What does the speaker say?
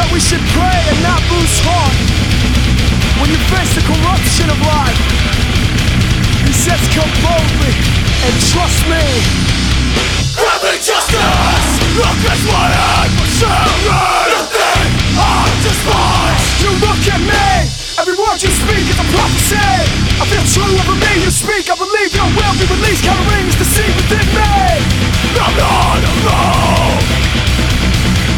that we should pray and not lose heart. When you face the corruption of life, he says come boldly and trust me. Having justice, look at what I was sharing. Nothing I despise. You look at me, every word you speak is a prophecy. I feel true every me you speak, I believe your will be released, carrying the seed within me.